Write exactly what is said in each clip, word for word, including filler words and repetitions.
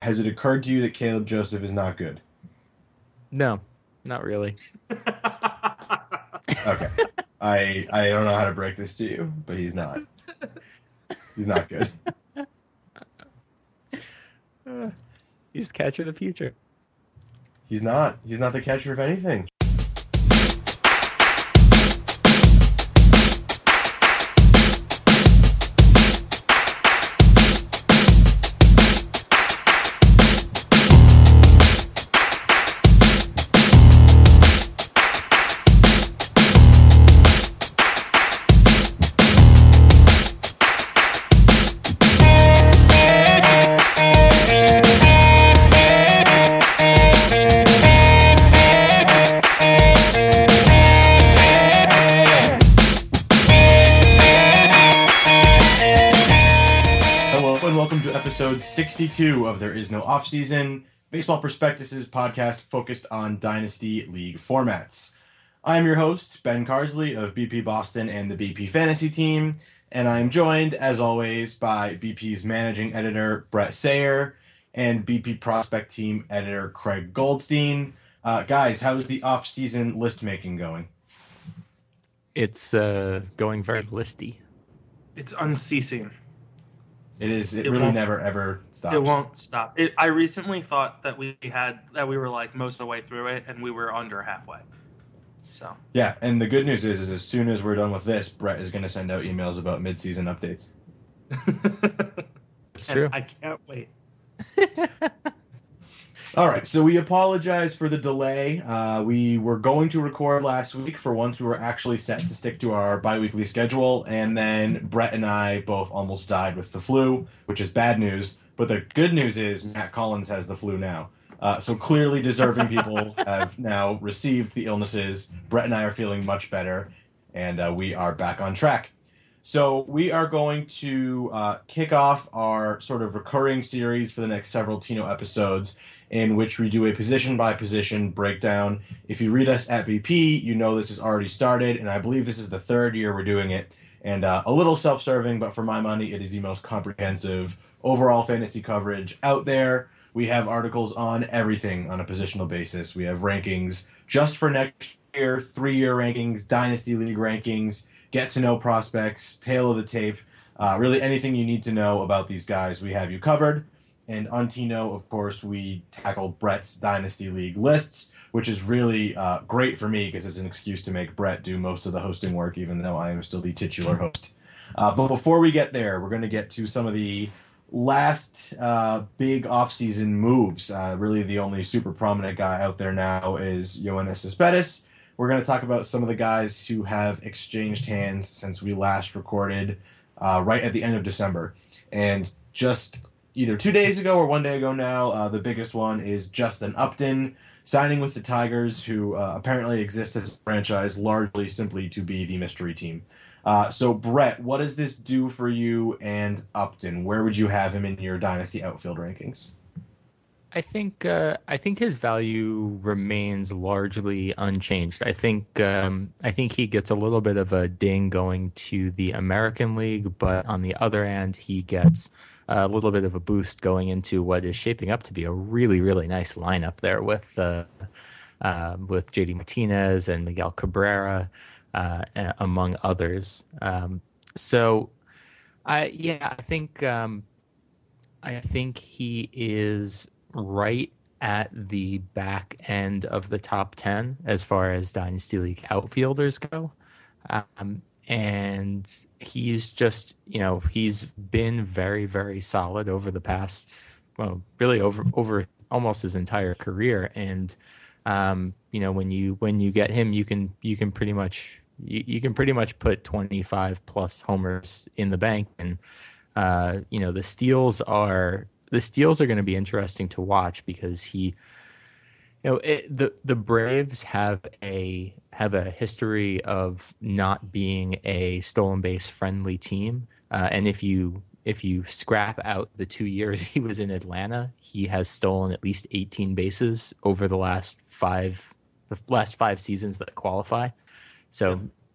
has it occurred to you that Caleb Joseph is not good? No, not really. Okay. I I don't know how to break this to you, but he's not. He's not good. Uh, He's catcher of the future. He's not. He's not the catcher of anything. Episode sixty-two of There Is No Offseason, Baseball Prospectus's podcast focused on Dynasty League formats. I'm your host, Ben Carsley of B P Boston and the B P Fantasy Team, and I'm joined, as always, by B P's managing editor, Brett Sayer, and B P Prospect Team editor, Craig Goldstein. Uh, guys, how's the off-season list-making going? It's uh, going very listy. It's unceasing. It is. It, it really never ever stops. It won't stop. It, I recently thought that we had that we were like most of the way through it, and we were under halfway. So yeah, and the good news is, is as soon as we're done with this, Brett is going to send out emails about mid-season updates. It's true. I can't wait. All right, so we apologize for the delay. Uh, we were going to record last week. For once, we were actually set to stick to our bi-weekly schedule, and then Brett and I both almost died with the flu, which is bad news. But the good news is Matt Collins has the flu now. Uh, so clearly deserving people have now received the illnesses. Brett and I are feeling much better, and uh, we are back on track. So we are going to uh, kick off our sort of recurring series for the next several Tino episodes, in which we do a position-by-position breakdown. If you read us at B P, you know this has already started, and I believe this is the third year we're doing it. And uh, a little self-serving, but for my money, it is the most comprehensive overall fantasy coverage out there. We have articles on everything on a positional basis. We have rankings just for next year, three-year rankings, Dynasty League rankings, get-to-know prospects, tail of the tape. Uh, really anything you need to know about these guys, we have you covered. And on Tino, of course, we tackle Brett's Dynasty League lists, which is really uh, great for me because it's an excuse to make Brett do most of the hosting work, even though I am still the titular host. Uh, but before we get there, we're going to get to some of the last uh, big offseason moves. Uh, really, the only super prominent guy out there now is Yoenis Cespedes. We're going to talk about some of the guys who have exchanged hands since we last recorded uh, right at the end of December. And just either two days ago or one day ago now, uh, the biggest one is Justin Upton signing with the Tigers, who uh, apparently exists as a franchise largely simply to be the mystery team. Uh, so, Brett, what does this do for you and Upton? Where would you have him in your Dynasty outfield rankings? I think uh, I think his value remains largely unchanged. I think um, I think he gets a little bit of a ding going to the American League, but on the other hand, he gets a little bit of a boost going into what is shaping up to be a really really nice lineup there with uh, uh, with J D Martinez and Miguel Cabrera, uh, among others. Um, so, I yeah, I think um, I think he is right at the back end of the top ten as far as Dynasty League outfielders go. Um, and he's just, you know, he's been very, very solid over the past, well, really over, over almost his entire career. And, um, you know, when you, when you get him, you can, you can pretty much, you, you can pretty much put twenty-five plus homers in the bank. And, uh, you know, the steals are, The steals are going to be interesting to watch because he, you know, it, the the Braves have a have a history of not being a stolen base friendly team, uh, and if you if you scrap out the two years he was in Atlanta, he has stolen at least eighteen bases over the last five the last five seasons that qualify. So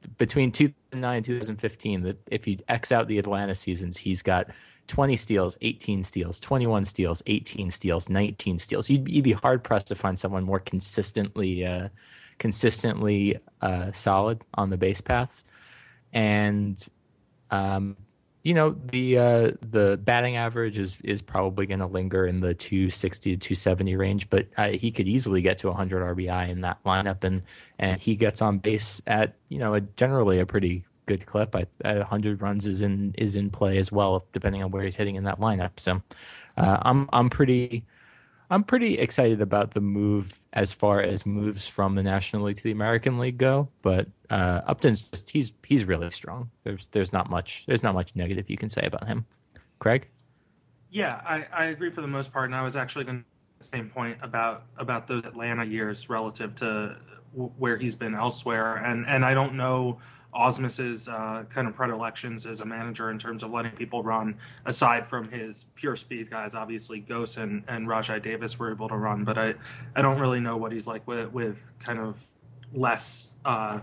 between two thousand nine and two thousand fifteen, that if you X out the Atlanta seasons, he's got twenty steals, eighteen steals, twenty-one steals, eighteen steals, nineteen steals. You'd, you'd be hard pressed to find someone more consistently, uh, consistently uh, solid on the base paths. And, um, you know, the uh, the batting average is is probably going to linger in the two sixty to two seventy range, but uh, he could easily get to one hundred R B I in that lineup, and and he gets on base at, you know, a, generally a pretty good clip. I, one hundred runs is in is in play as well, depending on where he's hitting in that lineup. So uh, I'm I'm pretty I'm pretty excited about the move as far as moves from the National League to the American League go. But uh, Upton's just he's he's really strong. There's there's not much there's not much negative you can say about him. Craig? Yeah, I, I agree for the most part, and I was actually going to make the same point about about those Atlanta years relative to where he's been elsewhere, and and I don't know Ausmus's uh, kind of predilections as a manager in terms of letting people run, aside from his pure speed guys. Obviously, Gose and, and Rajai Davis were able to run, but I, I don't really know what he's like with, with kind of less uh,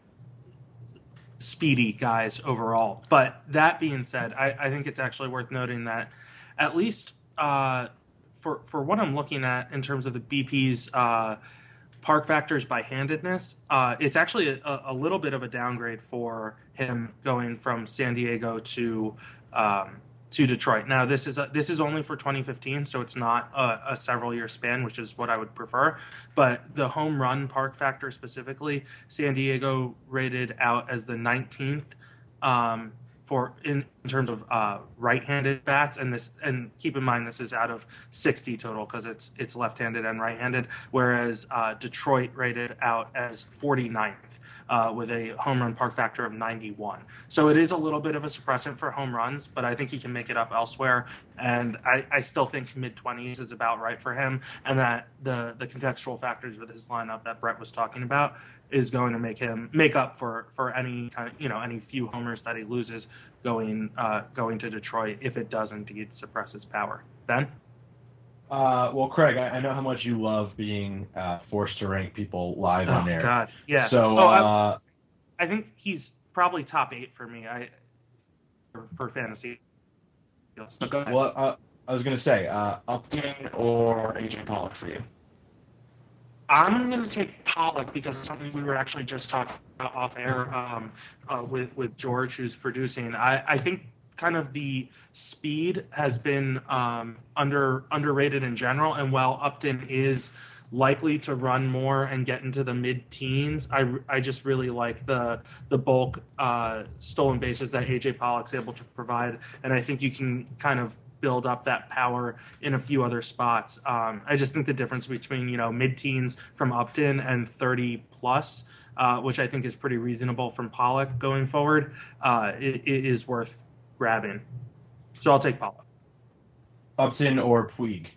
speedy guys overall. But that being said, I, I think it's actually worth noting that at least uh, for, for what I'm looking at in terms of the B P's uh, park factors by handedness, uh, it's actually a, a little bit of a downgrade for him going from San Diego to um, to Detroit. Now, this is a, this is only for twenty fifteen, so it's not a, a several year span, which is what I would prefer. But the home run park factor specifically, San Diego rated out as the nineteenth um, for in, in terms of uh, right-handed bats, and this and keep in mind this is out of sixty total because it's it's left-handed and right-handed, whereas uh, Detroit rated out as forty-ninth uh, with a home run park factor of ninety-one. So it is a little bit of a suppressant for home runs, but I think he can make it up elsewhere, and I, I still think mid-twenties is about right for him, and that the the contextual factors with his lineup that Brett was talking about is going to make him make up for, for any kind of, you know, any few homers that he loses going uh, going to Detroit if it does indeed suppress his power. Ben? Uh, well, Craig, I, I know how much you love being uh, forced to rank people live Oh, on air. God, yeah. So, oh, I, uh, was, I think he's probably top eight for me I for, for fantasy. So go ahead. well, uh, I was going to say, uh, Upton or A J Pollock for you? I'm going to take Pollock because it's something we were actually just talking about off air um, uh, with with George, who's producing. I, I think kind of the speed has been um, under underrated in general, and while Upton is likely to run more and get into the mid-teens, I, I just really like the the bulk uh, stolen bases that A J Pollock's able to provide, and I think you can kind of build up that power in a few other spots. Um, I just think the difference between, you know, mid-teens from Upton and thirty plus, uh, which I think is pretty reasonable from Pollock going forward, uh, it, it is worth grabbing. So I'll take Pollock. Upton or Puig?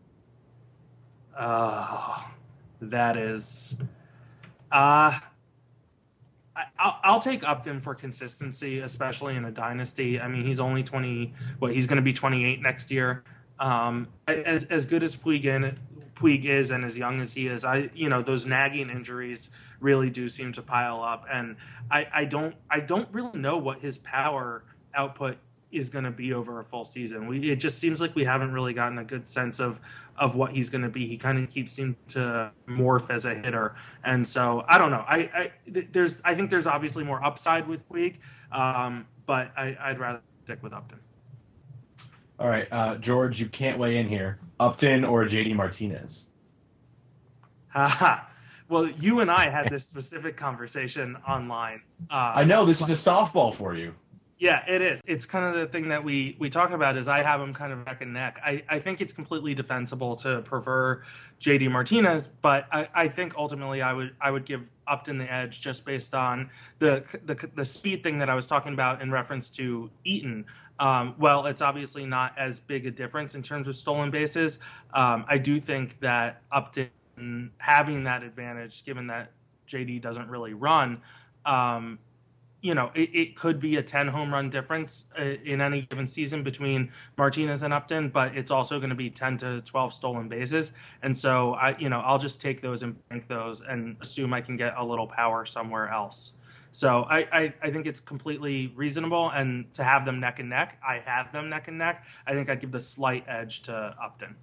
Uh, that is... Uh, I, I'll, I'll take Upton for consistency, especially in a dynasty. I mean, he's only twenty. What he's going to be twenty-eight next year. Um, as as good as Puig, in, Puig is, and as young as he is, I you know those nagging injuries really do seem to pile up, and I, I don't I don't really know what his power output is going to be over a full season. We it just seems like we haven't really gotten a good sense of of what he's going to be. He kind of keeps seeming to morph as a hitter, and so I don't know. I, I there's I think there's obviously more upside with Puig, um, but I, I'd rather stick with Upton. All right, uh, George, you can't weigh in here. Upton or J D Martinez? Haha. Well, you and I had this specific conversation online. Uh, I know this is a softball for you. Yeah, it is. It's kind of the thing that we, we talk about is I have him kind of neck and neck. I, I think it's completely defensible to prefer J D Martinez, but I, I think ultimately I would I would give Upton the edge just based on the the, the speed thing that I was talking about in reference to Eaton. Um, well, it's obviously not as big a difference in terms of stolen bases. Um, I do think that Upton having that advantage, given that J D doesn't really run, um, you know, it, it could be a ten home run difference uh, in any given season between Martinez and Upton, but it's also going to be ten to twelve stolen bases. And so I, you know, I'll just take those and bank those and assume I can get a little power somewhere else. So I, I, I think it's completely reasonable. And to have them neck and neck, I have them neck and neck. I think I'd give the slight edge to Upton.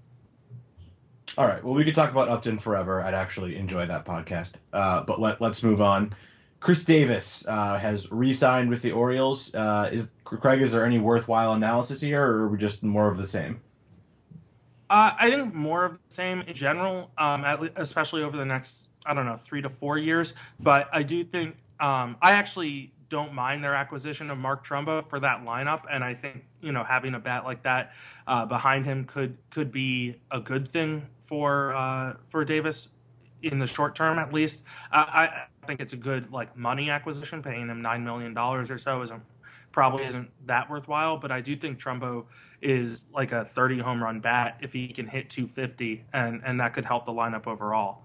All right. Well, we could talk about Upton forever. I'd actually enjoy that podcast. Uh, but let, let's move on. Chris Davis uh, has re-signed with the Orioles. Uh, is Craig, is there any worthwhile analysis here, or are we just more of the same? Uh, I think more of the same in general, um, at, especially over the next, I don't know, three to four years. But I do think um, I actually don't mind their acquisition of Mark Trumbo for that lineup, and I think you know having a bat like that uh, behind him could could be a good thing for uh, for Davis in the short term, at least. Uh, I think it's a good like money acquisition. Paying him nine million dollars or so isn't probably isn't that worthwhile, but I do think Trumbo is like a thirty home run bat if he can hit two fifty, and and that could help the lineup overall.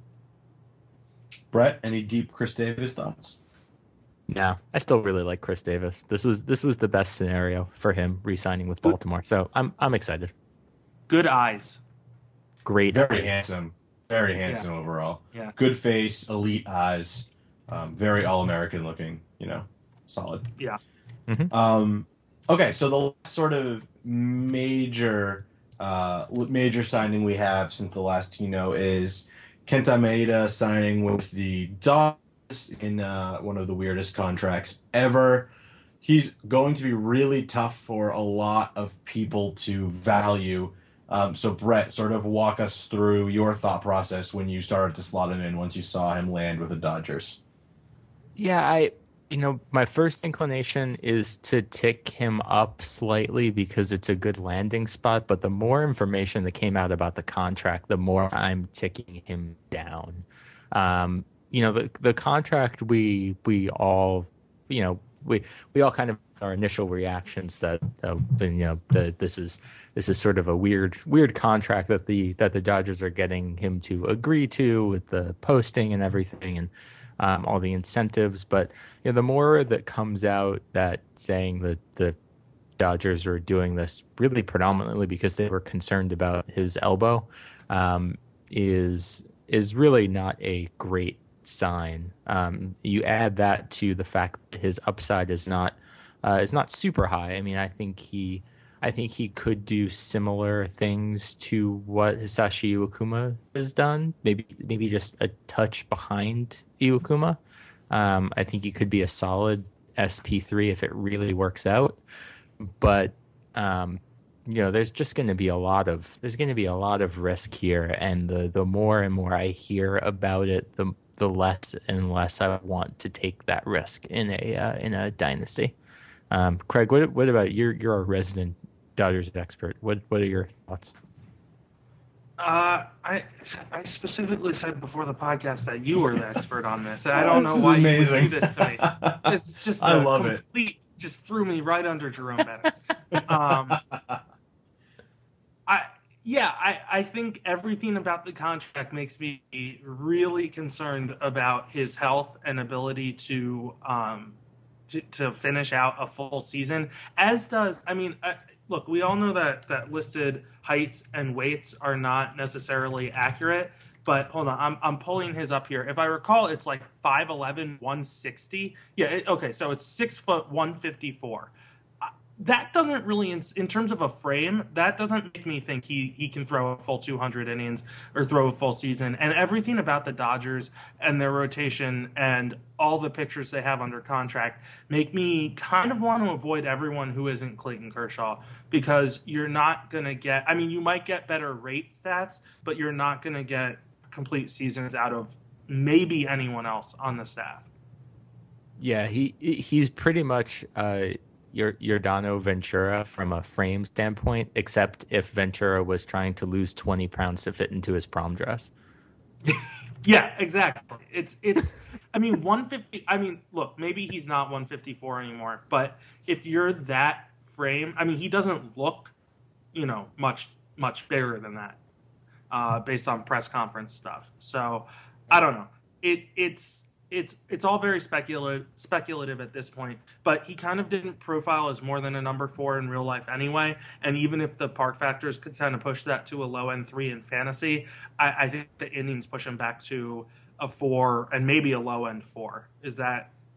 Brett, any deep Chris Davis thoughts? No, I still really like Chris Davis. This was this was the best scenario for him re-signing with Baltimore. So I'm I'm excited. Good eyes. Great. Very handsome. Very handsome yeah. overall. Yeah. Good face, elite eyes, um, very all-American looking, you know, solid. Yeah. Mm-hmm. Um, okay, so the last sort of major uh, major signing we have since the last Tino is Kenta Maeda signing with the Dodgers in uh, one of the weirdest contracts ever. He's going to be really tough for a lot of people to value. Um, so, Brett, sort of walk us through your thought process when you started to slot him in once you saw him land with the Dodgers. Yeah, I, you know, my first inclination is to tick him up slightly because it's a good landing spot. But the more information that came out about the contract, the more I'm ticking him down. Um, you know, the the contract we we all, you know, we we all kind of our initial reactions that uh, you know the, this is this is sort of a weird weird contract that the that the Dodgers are getting him to agree to with the posting and everything and um, all the incentives. But you know, the more that comes out that saying that the Dodgers are doing this really predominantly because they were concerned about his elbow um, is is really not a great sign. Um, you add that to the fact that his upside is not uh, is not super high. I mean, I think he I think he could do similar things to what Hisashi Iwakuma has done. Maybe maybe just a touch behind Iwakuma. Um, I think he could be a solid S P three if it really works out. But um, you know, there's just going to be a lot of there's going to be a lot of risk here, and the the more and more I hear about it, the the less and less I want to take that risk in a uh, in a dynasty. Um, Craig, what what about you're you're a resident Dodgers expert. What what are your thoughts? Uh, I I specifically said before the podcast that you were the expert on this. I don't This know is why amazing. you would do this to me. It's just I a love it. complete, just threw me right under Jerome Bettis. Um, I yeah, I, I think everything about the contract makes me really concerned about his health and ability to um to, to finish out a full season. As does, I mean, uh, look, we all know that that listed heights and weights are not necessarily accurate. But hold on, I'm I'm pulling his up here. If I recall, it's like five eleven, one sixty. Yeah, it, okay, so it's six foot one fifty-four. Uh, that doesn't really, in, in terms of a frame, that doesn't make me think he he can throw a full two hundred innings or throw a full season. And everything about the Dodgers and their rotation and all the pitchers they have under contract make me kind of want to avoid everyone who isn't Clayton Kershaw, because you're not going to get, I mean, you might get better rate stats, but you're not going to get complete seasons out of maybe anyone else on the staff. Yeah, he he's pretty much uh, your Yordano Ventura from a frame standpoint, except if Ventura was trying to lose twenty pounds to fit into his prom dress. Yeah, exactly. It's it's. I mean, one fifty. I mean, look, maybe he's not one fifty-four anymore, but if you're that frame, I mean, he doesn't look, you know, much much bigger than that. Uh, based on press conference stuff. So I don't know. It it's it's it's all very speculative speculative at this point. But he kind of didn't profile as more than a number four in real life anyway. And even if the park factors could kind of push that to a low end three in fantasy, I, I think the innings push him back to a four and maybe a low end four. Is that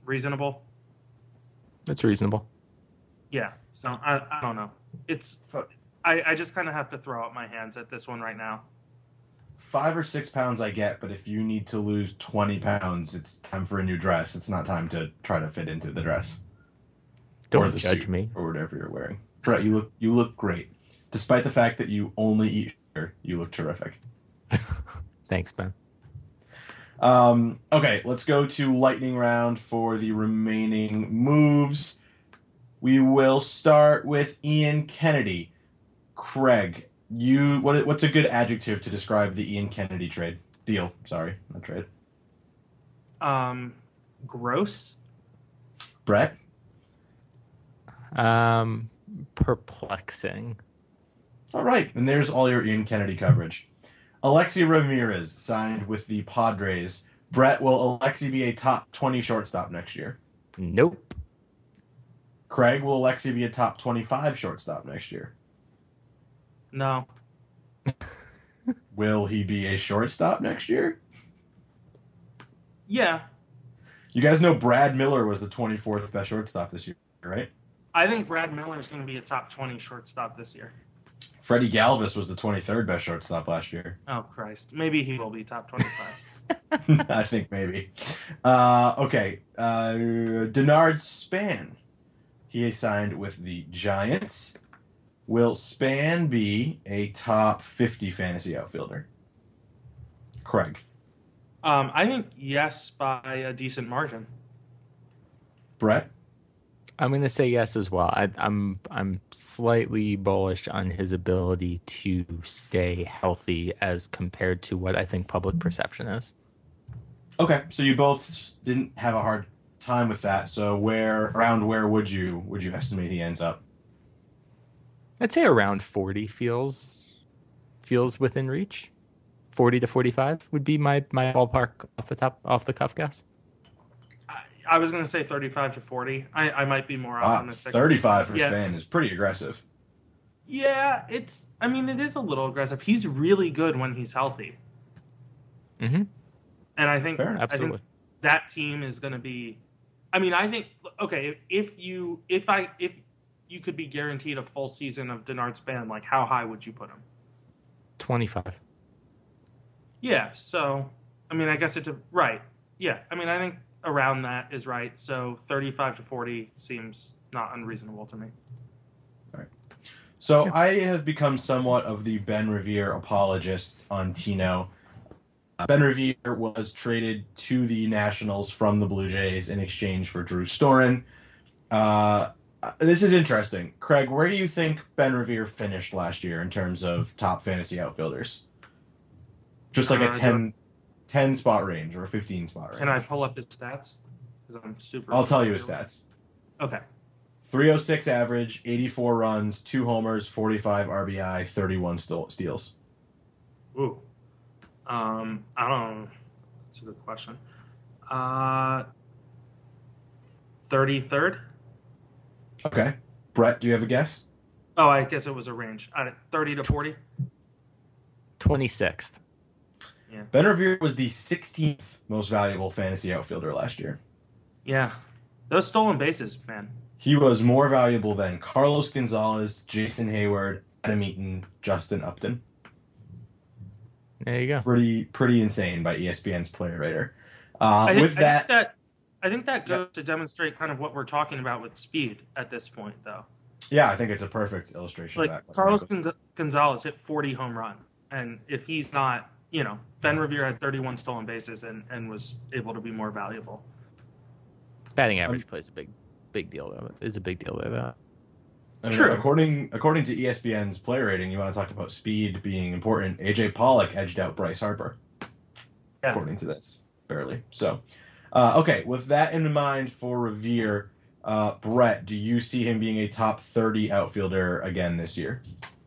reasonable. That's reasonable. Yeah. So I, I don't know. It's I, I just kind of have to throw up my hands at this one right now. Five or six pounds I get, but if you need to lose twenty pounds, it's time for a new dress. It's not time to try to fit into the dress. Don't or the judge suit, me. Or whatever you're wearing. Brett, you look you look great. Despite the fact that you only eat sugar, you look terrific. Thanks, Ben. Um, okay, let's go to lightning round for the remaining moves. We will start with Ian Kennedy. Craig, you what what's a good adjective to describe the Ian Kennedy trade? Deal, sorry, not trade. Um, gross. Brett? Um, perplexing. All right, and there's all your Ian Kennedy coverage. Alexi Ramirez signed with the Padres. Brett, will Alexi be a top twenty shortstop next year? Nope. Craig, will Alexi be a top twenty-five shortstop next year? No. Will he be a shortstop next year? Yeah. You guys know Brad Miller was the twenty-fourth best shortstop this year, right? I think Brad Miller is going to be a top twenty shortstop this year. Freddie Galvis was the twenty-third best shortstop last year. Oh, Christ. Maybe he will be top twenty-five. I think maybe. Uh, okay. Uh, Denard Span. He is signed with the Giants. Will Span be a top fifty fantasy outfielder? Craig. Um, I think yes by a decent margin. Brett? I'm going to say yes as well. I, I'm I'm slightly bullish on his ability to stay healthy as compared to what I think public perception is. Okay, so you both didn't have a hard time with that. So where around where would you would you estimate he ends up? I'd say around forty feels feels within reach. forty to forty-five would be my, my ballpark off the top off the cuff guess. I, I was going to say thirty-five to forty. I, I might be more Ah, optimistic. thirty-five for yeah. Span is pretty aggressive. Yeah, it's. I mean, it is a little aggressive. He's really good when he's healthy. Mm-hmm. And I think, Fair, I absolutely. think that team is going to be. I mean, I think okay. If, if you if I if you could be guaranteed a full season of Denard Span, like how high would you put him? twenty-five. Yeah. So, I mean, I guess it's a, right. Yeah. I mean, I think around that is right. So, thirty-five to forty seems not unreasonable to me. So I have become somewhat of the Ben Revere apologist on Tino. Uh, Ben Revere was traded to the Nationals from the Blue Jays in exchange for Drew Storen. Uh, this is interesting. Craig, where do you think Ben Revere finished last year in terms of top fantasy outfielders? Just like a Uh, ten, ten spot range or a fifteen spot range. Can I pull up his stats? Because I'm super. I'll tell you his stats. Okay. three oh six average, eighty-four runs, two homers, forty-five R B I, thirty-one st- steals. Ooh. Um, I don't know. That's a good question. Uh, thirty-third? Okay. Brett, do you have a guess? Oh, I guess it was a range. Uh, thirty to forty? twenty-sixth. Yeah. Ben Revere was the sixteenth most valuable fantasy outfielder last year. Yeah. Those stolen bases, man. He was more valuable than Carlos Gonzalez, Jason Hayward, Adam Eaton, Justin Upton. There you go. Pretty pretty insane by E S P N's player rater. Uh, I think, with I that, think that, I think that goes to demonstrate kind of what we're talking about with speed at this point, though. yeah, I think it's a perfect illustration Like, of that. Carlos Gon- Gonzalez hit forty home run, and if he's not, you know, Ben Revere had thirty-one stolen bases and, and was able to be more valuable. Batting average um, plays a big big deal though. Is a big deal there. Though. I mean, True. According according to E S P N's player rating, you want to talk about speed being important. A J Pollock edged out Bryce Harper. Yeah. According to this, barely. So, uh, okay. With that in mind for Revere, uh, Brett, do you see him being a top thirty outfielder again this year?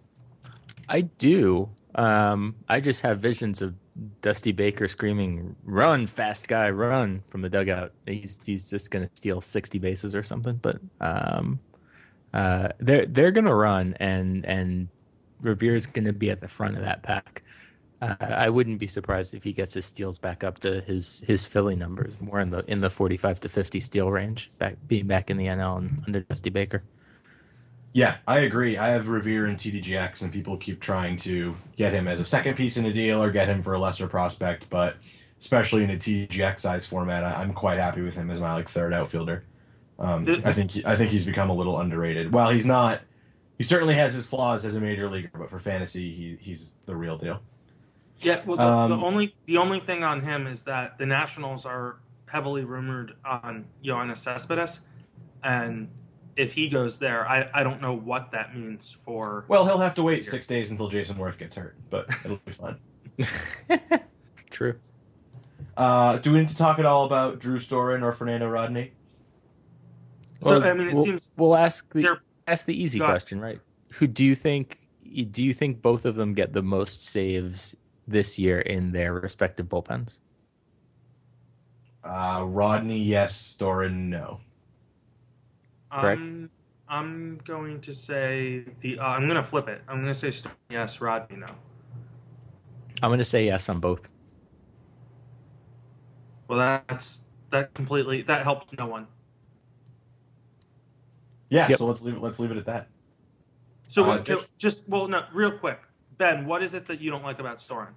I do. Um, I just have visions of Dusty Baker screaming, "Run, fast guy, run!" from the dugout. He's he's just gonna steal sixty bases or something. But um, uh, they're they're gonna run, and and Revere's gonna be at the front of that pack. Uh, I wouldn't be surprised if he gets his steals back up to his his Philly numbers, more in the in the forty-five to fifty steal range, back being back in the N L and under Dusty Baker. Yeah, I agree. I have Revere and T D G X, and people keep trying to get him as a second piece in a deal or get him for a lesser prospect. But especially in a T D G X size format, I, I'm quite happy with him as my like third outfielder. Um, I think he, I think he's become a little underrated. While he's not, he certainly has his flaws as a major leaguer, but for fantasy, he he's the real deal. Yeah, well, the, Um, the only the only thing on him is that the Nationals are heavily rumored on Yoenis Cespedes, and if he goes there, I, I don't know what that means for. Well, he'll have to wait six days until Jason Worth gets hurt, but it'll be fun. True. Uh, do we need to talk at all about Drew Storen or Fernando Rodney? So Well, I mean, it we'll, seems we'll ask the they're- ask the easy Go ahead. question, right? Who do you think? Do you think both of them get the most saves this year in their respective bullpens? Uh, Rodney, yes. Storen, no. Correct. I'm I'm going to say the. Uh, I'm going to flip it. I'm going to say Stone, yes, Rodney no. I'm going to say yes on both. Well, that's that completely that helps no one. Yeah, Yep. so let's leave it. Let's leave it at that. So Uh, what, just- just well, no, real quick, Ben, what is it that you don't like about Storen?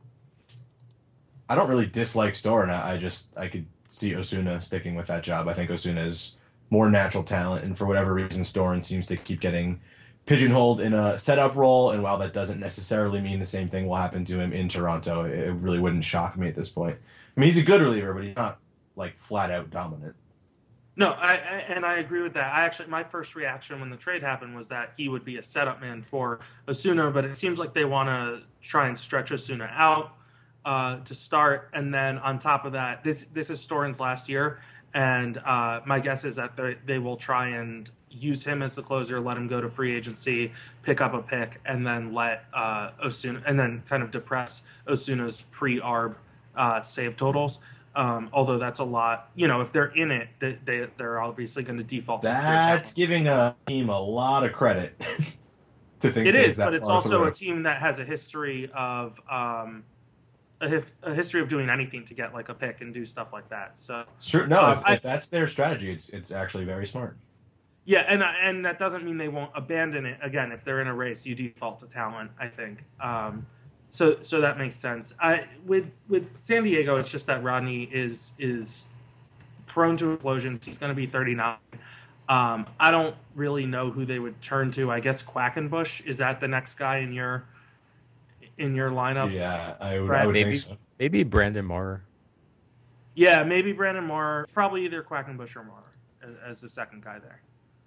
I don't really dislike Storen. I, I just I could see Osuna sticking with that job. I think Osuna is more natural talent, and for whatever reason, Storen seems to keep getting pigeonholed in a setup role. And while that doesn't necessarily mean the same thing will happen to him in Toronto, it, it really wouldn't shock me at this point. I mean, he's a good reliever, but he's not like flat out dominant. No, I, I and I agree with that. I actually, my first reaction when the trade happened was that he would be a setup man for Osuna, but it seems like they want to try and stretch Osuna out uh, to start, and then on top of that, this this is Storen's last year, and uh, my guess is that they they will try and use him as the closer, let him go to free agency, pick up a pick, and then let uh, Osuna, and then kind of depress Osuna's pre-arb uh, save totals. Um, although that's a lot, you know, if they're in it, they, they, they're obviously going to default to pure That's talent. giving a team a lot of credit to think It things is, that but it's far also through. a team that has a history of um, a, hif- a history of doing anything to get like a pick and do stuff like that. So It's true. No, Um, if, I- if that's their strategy, it's it's actually very smart. yeah, and and that doesn't mean they won't abandon it. Again, if they're in a race, you default to talent, I think. Um, so so that makes sense. I with with San Diego, it's just that Rodney is is prone to explosions. He's going to be thirty-nine. Um, I don't really know who they would turn to. I guess Quackenbush, is that the next guy in your in your lineup? Yeah, I would, Right, I would maybe. think so. Maybe Brandon Moore. Yeah, maybe Brandon Moore. It's probably either Quackenbush or Moore as, as the second guy there.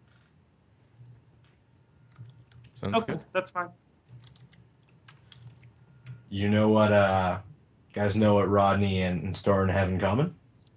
Sounds Okay, good. that's fine. You know what, uh, guys know what Rodney and, and Storen have in common?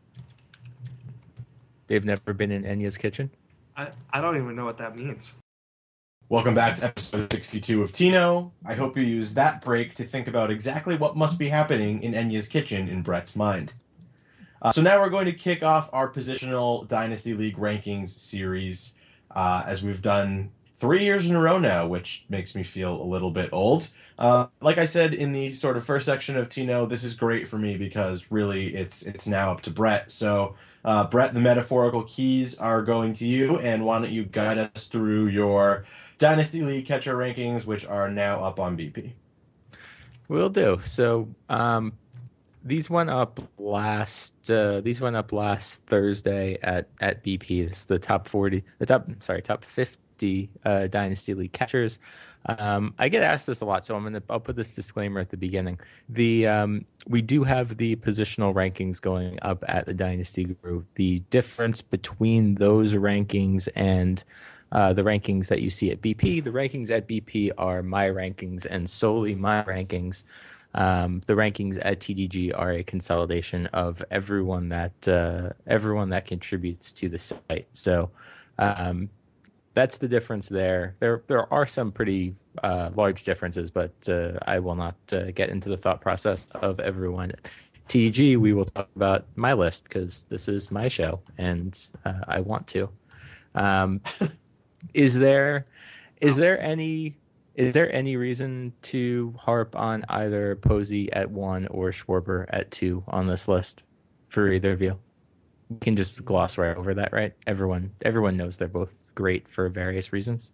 They've never been in Enya's kitchen. I, I don't even know what that means. Welcome back to episode sixty-two of Tino. I hope you use that break to think about exactly what must be happening in Enya's kitchen in Brett's mind. Uh, so now we're going to kick off our positional Dynasty League rankings series, uh, as we've done three years in a row now, which makes me feel a little bit old. Uh, like I said in the sort of first section of Tino, this is great for me because really it's it's now up to Brett. So uh, Brett, the metaphorical keys are going to you, and why don't you guide us through your Dynasty League catcher rankings, which are now up on B P. Will do. So um, these went up last. Uh, these went up last Thursday at at B P. This is the top forty. The top. Sorry, top fifty uh, Dynasty League catchers. Um, I get asked this a lot, so I'm gonna. I'll put this disclaimer at the beginning. The um, we do have the positional rankings going up at the Dynasty Guru. The difference between those rankings and Uh, the rankings that you see at B P, the rankings at B P are my rankings and solely my rankings. Um, the rankings at T D G are a consolidation of everyone that uh, everyone that contributes to the site. So um, that's the difference there. There there are some pretty uh, large differences, but uh, I will not uh, get into the thought process of everyone. At T D G, we will talk about my list because this is my show and uh, I want to. Um, Is there, is there any Is there any reason to harp on either Posey at one or Schwarber at two on this list for either of you? We can just gloss right over that, right? Everyone, everyone knows they're both great for various reasons.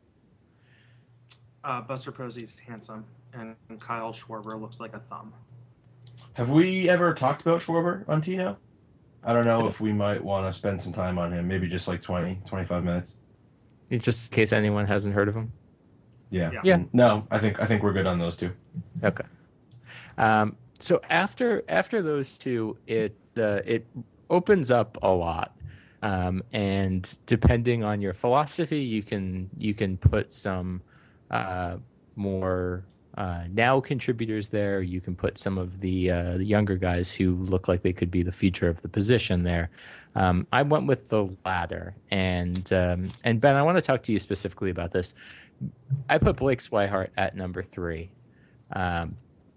Uh, Buster Posey's handsome, and Kyle Schwarber looks like a thumb. Have we ever talked about Schwarber on Tino? I don't know if we might want to spend some time on him, maybe just like twenty, twenty-five minutes. Just in case anyone hasn't heard of him. Yeah. Yeah. Yeah. No, I think I think we're good on those two. Okay. Um, so after after those two, it uh, it opens up a lot, um, and depending on your philosophy, you can you can put some uh, more uh, now contributors there. You can put some of the, uh, the younger guys who look like they could be the future of the position there. Um, I went with the latter, and um, and Ben, I want to talk to you specifically about this. I put Blake Swihart at number three, um,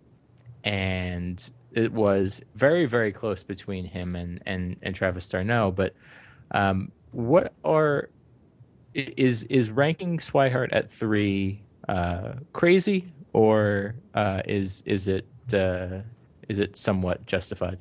and it was very, very close between him and and, and Travis d'Arnaud. But um, what are is is ranking Swihart at three uh, crazy, or uh, is is it uh, is it somewhat justified?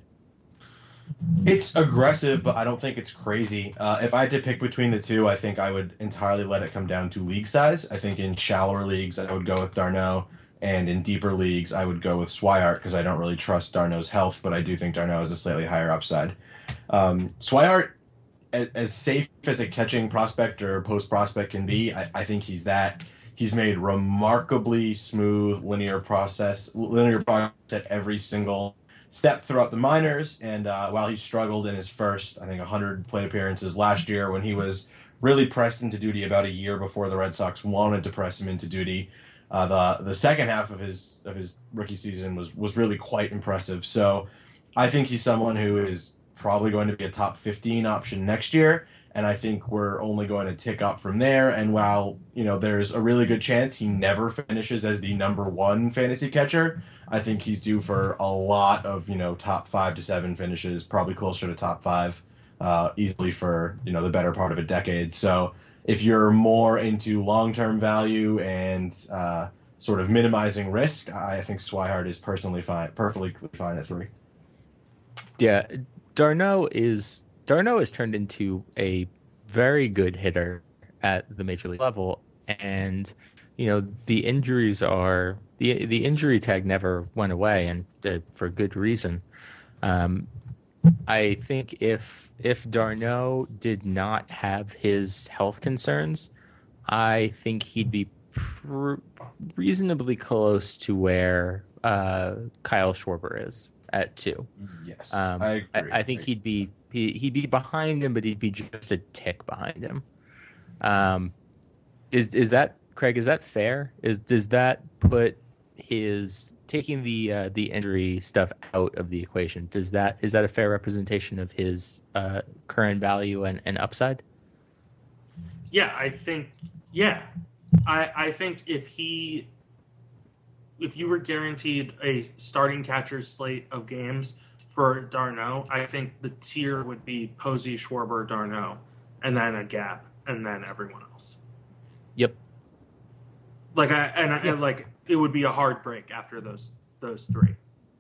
It's aggressive, but I don't think it's crazy. Uh, if I had to pick between the two, I think I would entirely let it come down to league size. I think in shallower leagues, I would go with d'Arnaud, and in deeper leagues, I would go with Swihart because I don't really trust d'Arnaud's health, but I do think d'Arnaud has a slightly higher upside. Um, Swihart, as, as safe as a catching prospect or post prospect can be, I, I think he's that. He's made remarkably smooth linear process, linear progress at every single step throughout the minors, and uh, while he struggled in his first, I think, one hundred plate appearances last year when he was really pressed into duty about a year before the Red Sox wanted to press him into duty, uh, the the second half of his of his rookie season was was really quite impressive. So I think he's someone who is probably going to be a top fifteen option next year, and I think we're only going to tick up from there. And while, you know, there's a really good chance he never finishes as the number one fantasy catcher, I think he's due for a lot of, you know, top five to seven finishes, probably closer to top five, uh, easily for, you know, the better part of a decade. So if you're more into long-term value and uh, sort of minimizing risk, I think Swihart is personally fine, perfectly fine at three. Yeah, d'Arnaud is d'Arnaud has turned into a very good hitter at the major league level, and you know the injuries are the the injury tag never went away, and uh, for good reason. Um, I think if if d'Arnaud did not have his health concerns, I think he'd be pr- reasonably close to where uh, Kyle Schwarber is at two. Yes, um, I agree. I, I think he'd be he, he'd be behind him, but he'd be just a tick behind him. Um, is is that Craig? Is that fair? Is does that put his taking the uh, the injury stuff out of the equation? Does that is that a fair representation of his uh, current value and, and upside? Yeah, I think. Yeah, I I think if he if you were guaranteed a starting catcher's slate of games for d'Arnaud, I think the tier would be Posey, Schwarber, d'Arnaud, and then a gap, and then everyone else. Yep. Like I and, I, Yeah. and like it would be a hard break after those those three.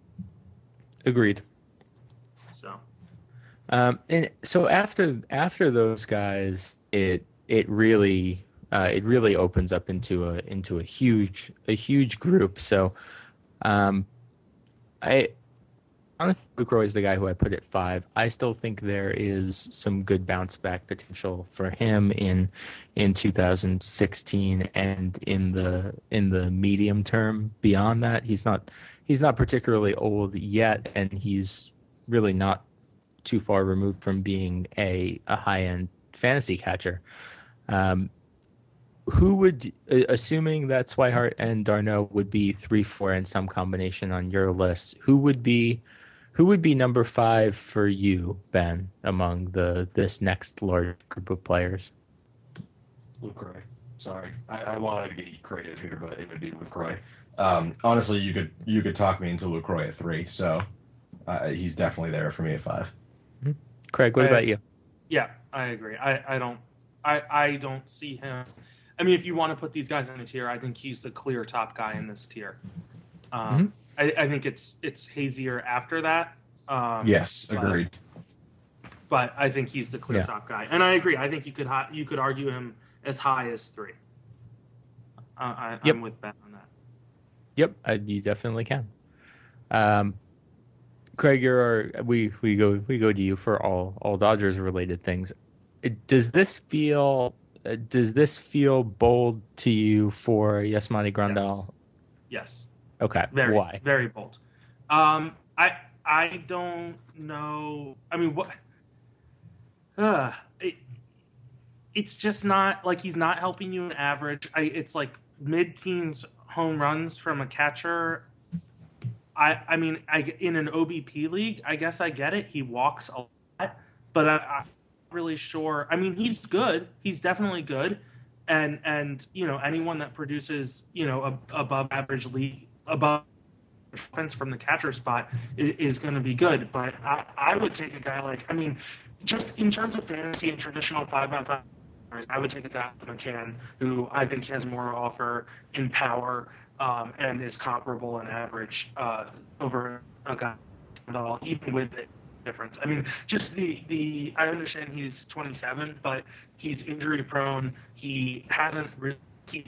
Agreed. So. Um, and so after after those guys, it it really uh, it really opens up into a into a huge a huge group. So, um, I honestly, Lucroy is the guy who I put at five. I still think there is some good bounce back potential for him in in two thousand sixteen and in the in the medium term beyond that. He's not he's not particularly old yet, and he's really not too far removed from being a, a high-end fantasy catcher. Um, who would, assuming that Swihart and d'Arnaud would be three, four in some combination on your list, who would be, who would be number five for you, Ben, among the this next large group of players? Lucroy. Sorry, I, I wanted to get creative here, but it would be Lucroy. Um, honestly, you could you could talk me into Lucroy at three, so uh, he's definitely there for me at five. Craig, what I- about you? Yeah, I agree. I, I don't I, I don't see him. I mean, if you want to put these guys in a tier, I think he's the clear top guy in this tier. Um, mm-hmm. I, I think it's it's hazier after that. Um, yes, agreed. But, but I think he's the clear yeah. top guy, and I agree. I think you could ha- you could argue him as high as three. Uh, I, yep. I'm with Ben on that. Yep, I, you definitely can. Um, Craig, you're our, we we go we go to you for all all Dodgers related things. Does this feel uh, does this feel bold to you for Yasmani Grandal? Yes. yes. Okay. Very, Why? Very bold. Um, I I don't know. I mean, what? Uh, it, it's just not like he's not helping you in average. I it's like mid-teens home runs from a catcher. I I mean, I in an O B P league, I guess I get it. He walks a lot, but I, I'm not really sure. I mean, he's good. He's definitely good, and and you know anyone that produces you know a, above average league above offense from the catcher spot is, is going to be good. But I, I would take a guy like I mean, just in terms of fantasy and traditional five by five. I would take a guy like McCann, who I think has more to offer in power um, and is comparable in average uh, over a guy at all, even with the difference. I mean, just the, the I understand he's twenty-seven, but he's injury prone. He hasn't really he's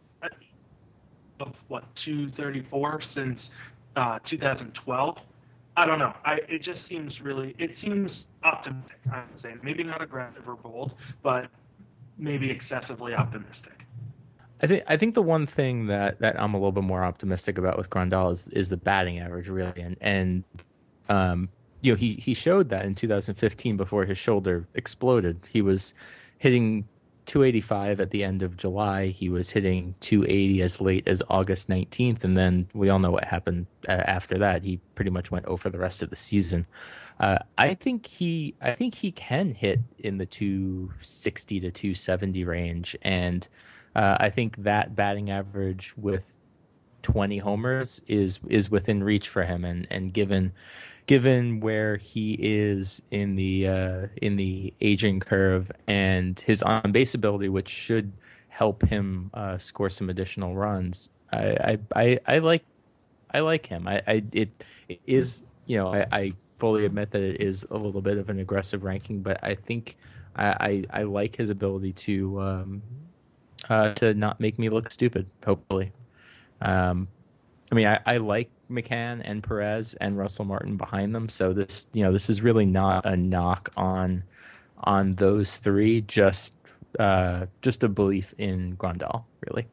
of what two thirty-four since uh, two thousand twelve. I don't know. I it just seems really it seems optimistic. I would say maybe not aggressive or bold, but maybe excessively optimistic. I think I think the one thing that, that I'm a little bit more optimistic about with Grandal is, is the batting average, really, and and um, you know he he showed that in two thousand fifteen before his shoulder exploded. He was hitting two eighty-five at the end of July. He was hitting two eighty as late as August nineteenth, and then we all know what happened uh, after that. He pretty much went oh for the rest of the season. Uh, I think he I think he can hit in the two sixty to two seventy range, and uh, I think that batting average with twenty homers is is within reach for him, and and given given where he is in the uh, in the aging curve and his on base ability, which should help him uh, score some additional runs, I I, I, I like I like him. I, I it, it is you know I, I fully admit that it is a little bit of an aggressive ranking, but I think I I, I like his ability to um, uh, to not make me look stupid. Hopefully. Um, I mean, I, I like McCann and Perez and Russell Martin behind them. So this, you know, this is really not a knock on on those three. Just uh, just a belief in Grandal, really.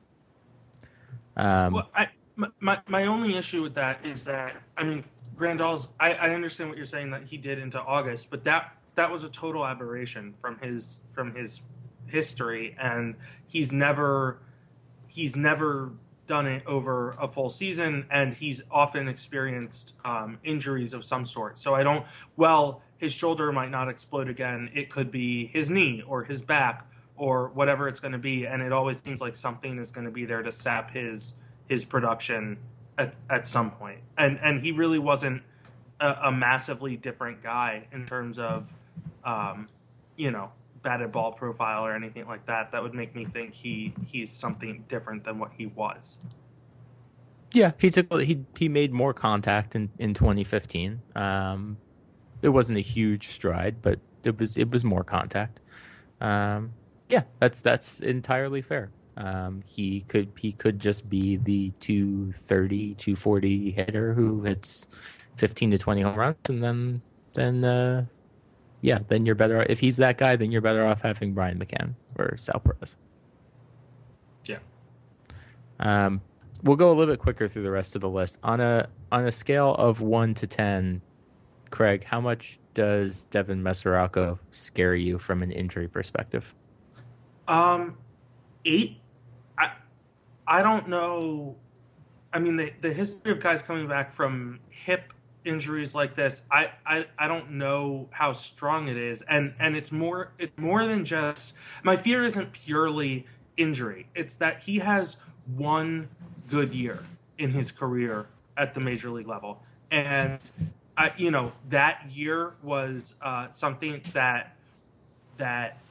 Um, well, I, my my only issue with that is that I mean, Grandal's. I, I understand what you're saying that he did into August, but that that was a total aberration from his from his history, and he's never he's never. done it over a full season, and he's often experienced um, injuries of some sort. So I don't, well, his shoulder might not explode again. It could be his knee or his back or whatever it's going to be. And it always seems like something is going to be there to sap his, his production at, at some point. And, and he really wasn't a, a massively different guy in terms of, um, you know, batted ball profile or anything like that that would make me think he he's something different than what he was. Yeah, he took he he made more contact in, in twenty fifteen. Um, it wasn't a huge stride, but it was it was more contact. Um, yeah, that's that's entirely fair. Um, he could he could just be the two thirty, two forty hitter who hits fifteen to twenty home runs, and then then. Uh, Yeah, then you're better. If he's that guy, then you're better off having Brian McCann or Sal Perez. Yeah. Um, we'll go a little bit quicker through the rest of the list. On a on a scale of one to ten, Craig, how much does Devin Mesoraco scare you from an injury perspective? Um, eight. I I don't know. I mean, the the history of guys coming back from hip injuries like this, I, I I don't know how strong it is, and and it's more it's more than just my fear isn't purely injury. It's that he has one good year in his career at the major league level, and I you know that year was uh, something that that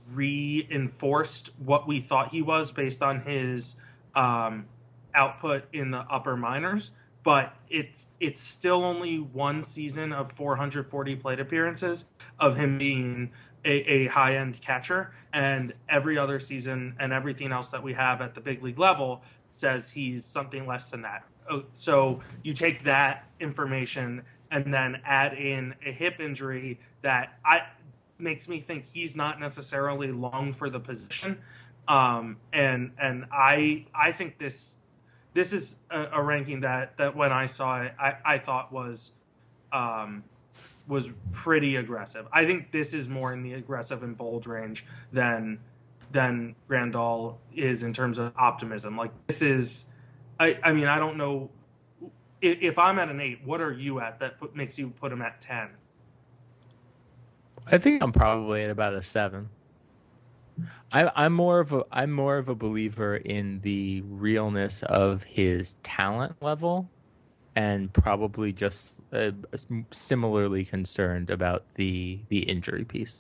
reinforced what we thought he was based on his um, output in the upper minors. But it's it's still only one season of four hundred forty plate appearances of him being a, a high-end catcher, and every other season and everything else that we have at the big league level says he's something less than that. So you take that information and then add in a hip injury that I makes me think he's not necessarily long for the position, um, and and I I think this. This is a, a ranking that, that when I saw it, I, I thought was um, was pretty aggressive. I think this is more in the aggressive and bold range than than Grandal is in terms of optimism. Like this is, I, I mean, I don't know if, if I'm at an eight. What are you at that put, makes you put him at ten? I think I'm probably at about a seven. I, I'm more of a I'm more of a believer in the realness of his talent level, and probably just uh, similarly concerned about the the injury piece.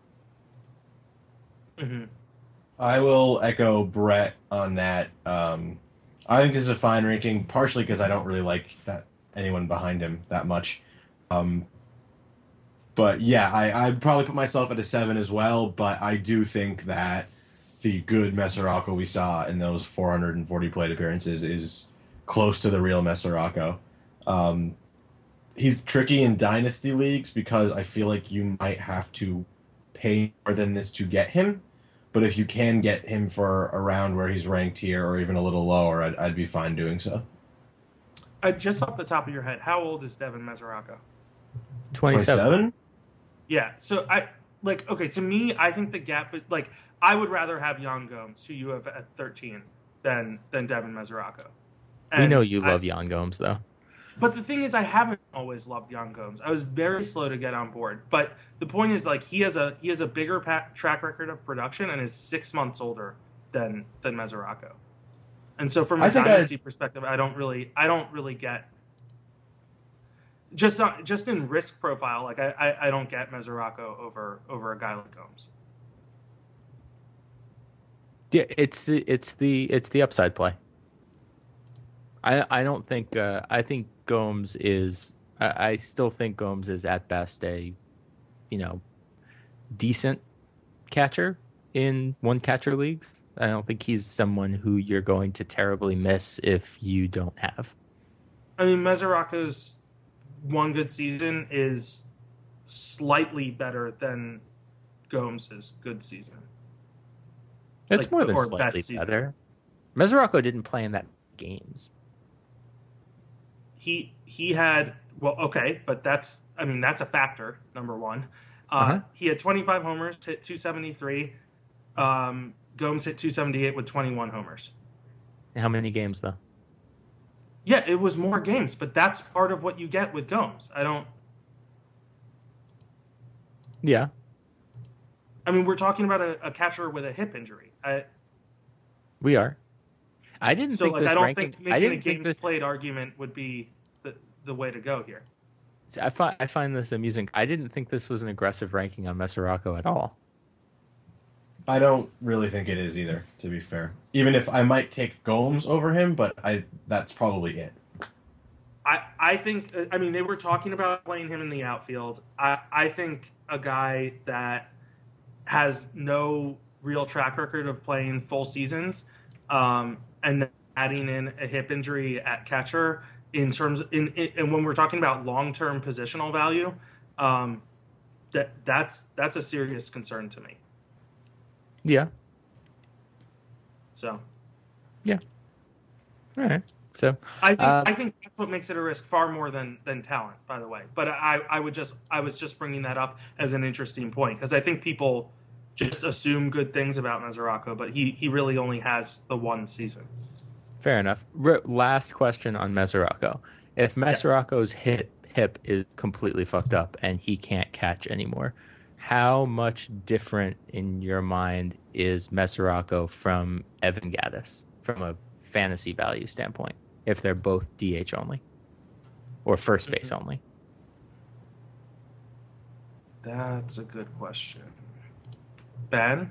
Mm-hmm. I will echo Brett on that. Um, I think this is a fine ranking, partially because I don't really like that anyone behind him that much. Um, But yeah, I, I'd probably put myself at a seven as well, but I do think that the good Mesoraco we saw in those four hundred forty plate appearances is close to the real Mesoraco. Um, he's tricky in dynasty leagues because I feel like you might have to pay more than this to get him. But if you can get him for around where he's ranked here or even a little lower, I'd, I'd be fine doing so. Uh, just off the top of your head, how old is Devin Mesoraco? twenty-seven. twenty-seven? Yeah, so I like okay. To me, I think the gap, like I would rather have Jan Gomes, who you have at thirteen, than than Devin Mesoraco. We know you love I, Jan Gomes, though. But the thing is, I haven't always loved Jan Gomes. I was very slow to get on board. But the point is, like he has a he has a bigger pa- track record of production and is six months older than than Mesoraco. And so, from a dynasty I... perspective, I don't really I don't really get. Just not, just in risk profile, like I, I, I don't get Mesoraco over over a guy like Gomes. Yeah, it's it's the it's the upside play. I I don't think uh, I think Gomes is I, I still think Gomes is at best a, you know, decent catcher in one catcher leagues. I don't think he's someone who you're going to terribly miss if you don't have. I mean, Mesoraco's one good season is slightly better than Gomes's good season. It's like, more than slightly better. Mesoraco didn't play in that games. He he had well, okay, but that's I mean that's a factor. Number one, uh, uh-huh. He had twenty-five homers, hit two seventy-three. Um, Gomes hit two seventy-eight with twenty-one homers. How many games though? Yeah, it was more games, but that's part of what you get with Gomes. I don't. Yeah. I mean, we're talking about a, a catcher with a hip injury. I, we are. I didn't so, think like, this I don't ranking, think making I didn't a games this, played argument would be the, the way to go here. See, I find I find this amusing. I didn't think this was an aggressive ranking on Mesoraco at all. I don't really think it is either, to be fair. Even if I might take Gomes over him, but I that's probably it. I, I think, I mean, they were talking about playing him in the outfield. I, I think a guy that has no real track record of playing full seasons um, and then adding in a hip injury at catcher in terms of, in, in, and when we're talking about long-term positional value, um, that that's that's a serious concern to me. Yeah. So. Yeah. All right. So I think uh, I think that's what makes it a risk far more than than talent, by the way. But I I would just I was just bringing that up as an interesting point because I think people just assume good things about Mesoraco, but he he really only has the one season. Fair enough. R- last question on Mesoraco. If Mesoraco's yeah. hip hip is completely fucked up and he can't catch anymore, how much different in your mind is Mesoraco from Evan Gattis from a fantasy value standpoint, if they're both D H only or first base mm-hmm. only? That's a good question. Ben?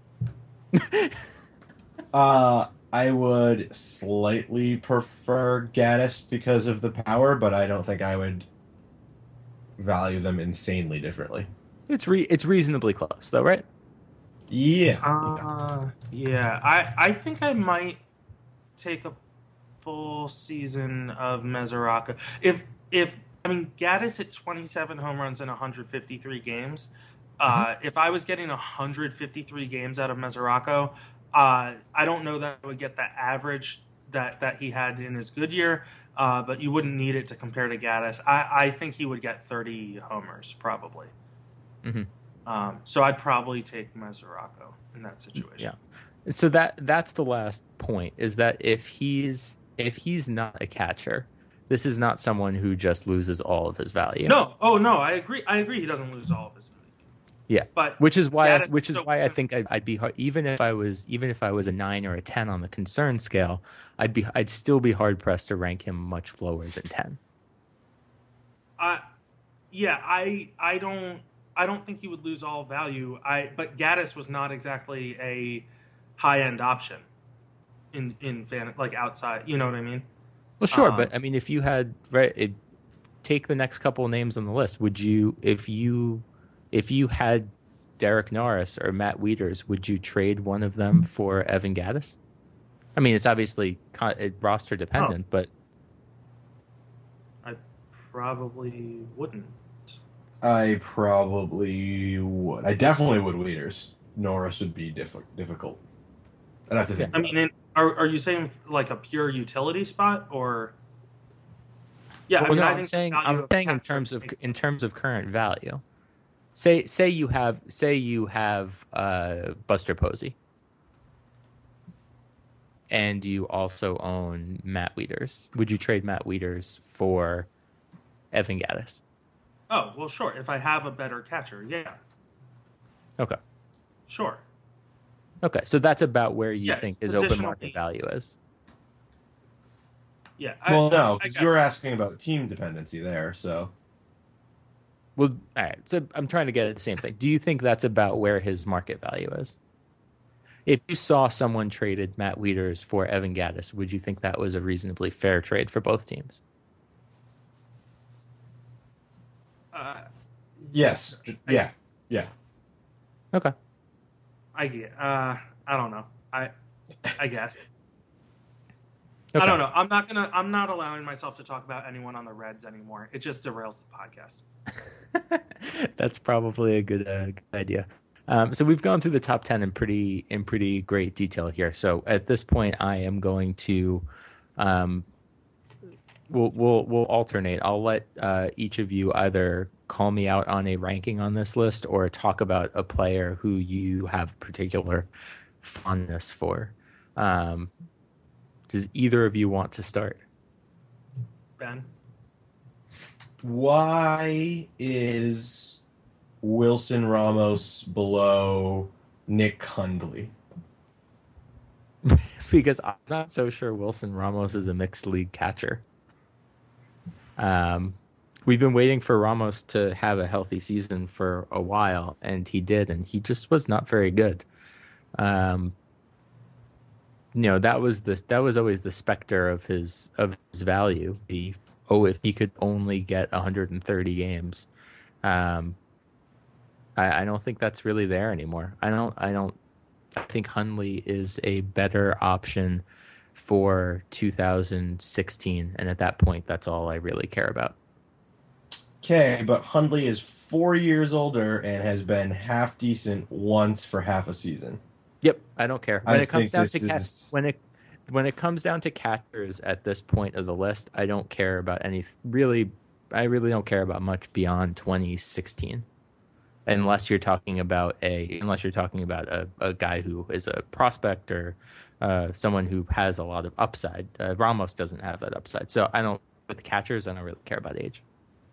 Uh, I would slightly prefer Gaddis because of the power, but I don't think I would value them insanely differently. It's re it's reasonably close though, right? Yeah. Uh, yeah. I, I think I might take a full season of Mesoraco. If if I mean Gaddis hit twenty-seven home runs in one hundred fifty-three games. Uh, Mm-hmm. if I was getting one hundred fifty-three games out of Mesoraco, uh, I don't know that I would get the average that, that he had in his good year, uh, but you wouldn't need it to compare to Gaddis. I, I think he would get thirty homers probably. Mm-hmm. Um, so I'd probably take Mesoraco in that situation. Yeah. So that that's the last point, is that if he's if he's not a catcher, this is not someone who just loses all of his value. No, oh no, I agree. I agree. He doesn't lose all of his value. Yeah, but which is why I, Gaddis which is so why I think I'd, I'd be hard, even if I was even if I was a nine or a ten on the concern scale, I'd be I'd still be hard pressed to rank him much lower than ten. Uh, yeah, I I don't I don't think he would lose all value. I but Gaddis was not exactly a high end option in in fan like outside. You know what I mean? Well, sure, Um, but I mean, if you had right, it, take the next couple of names on the list. Would you, if you, if you had Derek Norris or Matt Wieters, would you trade one of them for Evan Gaddis? I mean, it's obviously con- it, roster dependent, Oh. but I probably wouldn't. I probably would. I definitely would Weeders. Norris would be diff- difficult. I'd have to think. I mean, in, are are you saying like a pure utility spot or? Yeah, well, I mean, no, I I'm think the saying value I'm of saying in catcher terms of makes in sense. terms of current value. Say say you have say you have uh, Buster Posey, and you also own Matt Wieters. Would you trade Matt Wieters for Evan Gaddis? Oh well, sure. If I have a better catcher, yeah, Okay. sure. Okay, so that's about where you Yeah, think it's his open market positionally- value is. Yeah. I, Well, no, I because got you were it. asking about team dependency there. So Well, all right. So I'm trying to get at the same thing. Do you think that's about where his market value is? If you saw someone traded Matt Wieters for Evan Gaddis, would you think that was a reasonably fair trade for both teams? Uh, yes, I- yeah, yeah. Okay. I get. Uh, I don't know. I, I guess. Okay. I don't know. I'm not gonna. I'm not allowing myself to talk about anyone on the Reds anymore. It just derails the podcast. That's probably a good, uh, good idea. Um, so we've gone through the top ten in pretty in pretty great detail here. So at this point, I am going to, um, we'll we'll we'll alternate. I'll let uh, each of you either call me out on a ranking on this list or talk about a player who you have particular fondness for. Um, does either of you want to start? Ben. Why is Wilson Ramos below Nick Hundley? Because I'm not so sure Wilson Ramos is a mixed league catcher. Um, we've been waiting for Ramos to have a healthy season for a while, and he did, and he just was not very good. Um, you know, that was the that was always the specter of his of his value. He, oh, if he could only get one hundred thirty games. Um, I, I don't think that's really there anymore. I don't. I don't. I think Hundley is a better option for two thousand sixteen, and at that point, that's all I really care about. Okay, but Hundley is four years older and has been half decent once for half a season. Yep, I don't care when I it comes think down this to cat- is- when it when it comes down to catchers at this point of the list. I don't care about any really. I really don't care about much beyond twenty sixteen. Unless you're talking about a, unless you're talking about a, a guy who is a prospect or uh, someone who has a lot of upside. Uh, Ramos doesn't have that upside, so I don't. With the catchers, I don't really care about age.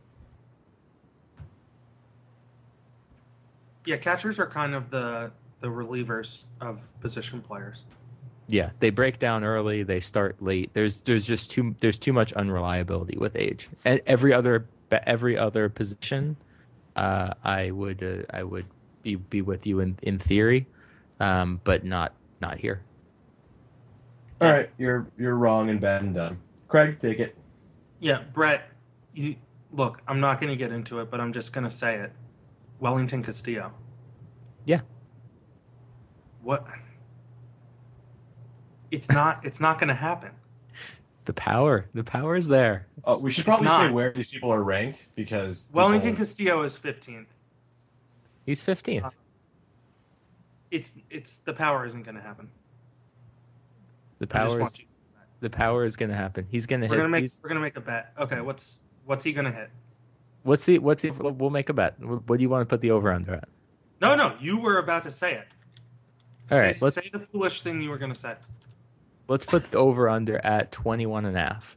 Yeah, catchers are kind of the the relievers of position players. Yeah, they break down early. They start late. There's there's just too there's too much unreliability with age. And every other every other position, uh, I would uh, I would be be with you in in theory, um, but not not here. All right, you're you're wrong and bad and done. Craig, take it. Yeah, Brett. You, look, I'm not going to get into it, but I'm just going to say it. Wellington Castillo. Yeah. What? It's not. It's not going to happen. The power, the power is there. Uh, we should It's probably say not. where these people are ranked because Wellington people- Castillo is fifteenth. He's fifteenth. Uh, It's it's the power isn't going to happen. The I just power want is you. the power is going to happen. He's going to We're hit. gonna make he's- we're gonna make a bet. Okay, what's what's he gonna hit? What's the what's the? We'll make a bet. What do you want to put the over under at? No, no, you were about to say it. All say, right, let's say the foolish thing you were gonna say. let's put the over under at twenty-one and a half.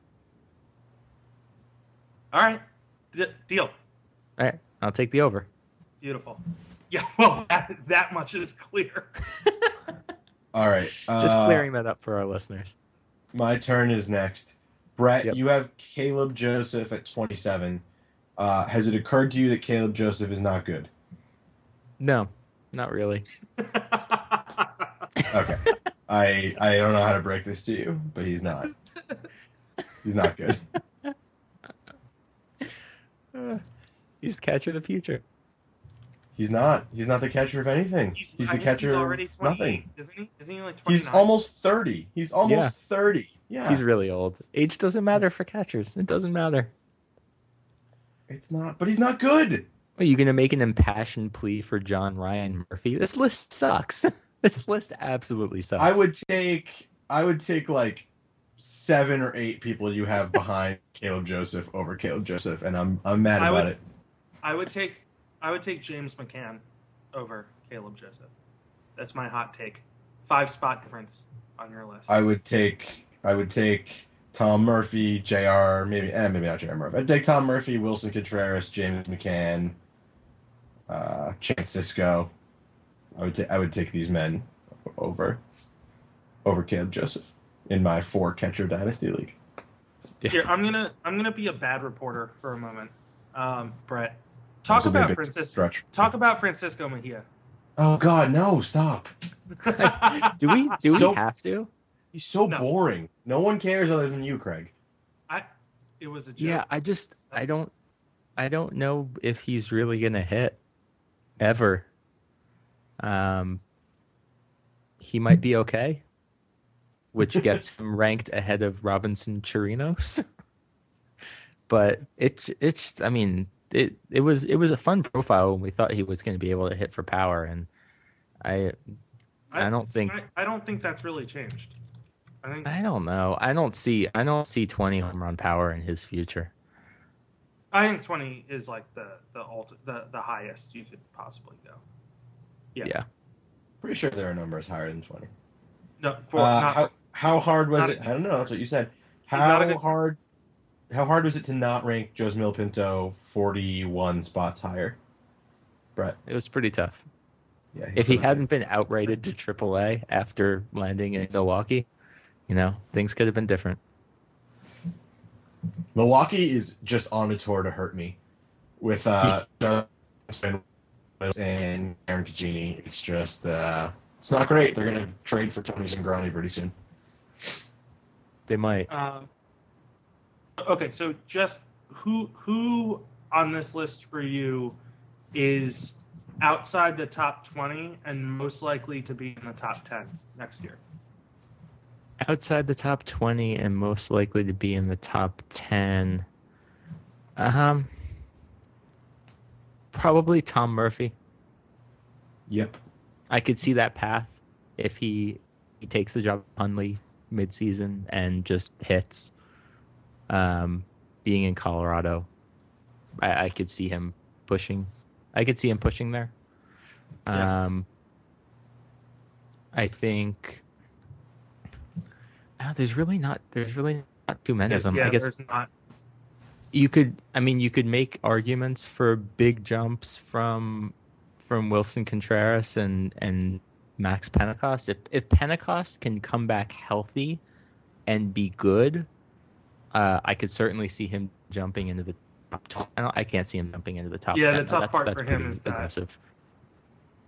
All right, D- deal. All right, I'll take the over. Beautiful. Yeah, well, that, that much is clear. All right, Just uh, clearing that up for our listeners. My turn is next. Brett, Yep. you have Caleb Joseph at twenty-seven. Uh, has it occurred to you that Caleb Joseph is not good? No, not really. Okay. I I don't know how to break this to you, but he's not. He's not good. Uh, he's the catcher of the future. He's not. He's not the catcher of anything. He's, He's, the I think catcher he's already of twenty-eight, nothing. isn't he? Isn't he like twenty-nine? He's almost thirty. He's almost Yeah. thirty. Yeah. He's really old. Age doesn't matter for catchers. It doesn't matter. It's not, but he's not good. Are you going to make an impassioned plea for John Ryan Murphy? This list sucks. This list absolutely sucks. I would take I would take like seven or eight people you have behind Caleb Joseph over Caleb Joseph, and I'm I'm mad I about would- it. I would take I would take James McCann over Caleb Joseph. That's my hot take. Five spot difference on your list. I would take I would take Tom Murphy, J R, maybe eh, maybe not J R Murphy. I'd take Tom Murphy, Wilson Contreras, James McCann, uh, Chance Cisco. I would ta- I would take these men over over Caleb Joseph in my four catcher dynasty league. Here, I'm gonna I'm gonna be a bad reporter for a moment. Um, Brett, talk This will be a about big Francisco. stretch. Talk about Francisco Mejia. Oh God, no! Stop. do we do we So- have to? He's so No. boring. No one cares other than you, Craig. I, it was a joke. Yeah, I just I don't I don't know if he's really gonna hit ever. Um, he might be okay, which gets him ranked ahead of Robinson Chirinos. But it it's I mean it it was it was a fun profile when we thought he was going to be able to hit for power, and I I don't think I, I don't think that's really changed. I think I don't know I don't see I don't see twenty home run power in his future. I think twenty is like the the ulti- the the highest you could possibly go. Yeah. Yeah. Pretty sure there are numbers higher than twenty. No, for Uh, not how, how hard it's was not it? a- I don't know. That's what you said. He's not a How good- hard? How hard was it to not rank Josmil Pinto forty-one spots higher? Brett. It was pretty tough. Yeah. If he was- hadn't been outrated to triple A after landing in Milwaukee, you know, things could have been different. Milwaukee is just on a tour to hurt me, with uh and Aaron Kagini. It's just uh, it's not great. They're gonna trade for Tony Zangroni pretty soon. They might. Um, okay, so just who who on this list for you is outside the top twenty and most likely to be in the top ten next year? Outside the top twenty and most likely to be in the top ten. Um, probably Tom Murphy. Yep. I could see that path if he he takes the job of Hundley midseason and just hits. Um, being in Colorado, I, I could see him pushing. I could see him pushing there. Yeah. Um, I think. Ah, there's really not. There's really not too many of them. yeah, I guess there's not. you could. I mean, you could make arguments for big jumps from from Wilson Contreras and and Max Pentecost. If if Pentecost can come back healthy and be good, uh, I could certainly see him jumping into the top. top I, don't, I can't see him jumping into the top. Yeah, ten. the tough that's, part that's for him pretty is that- aggressive.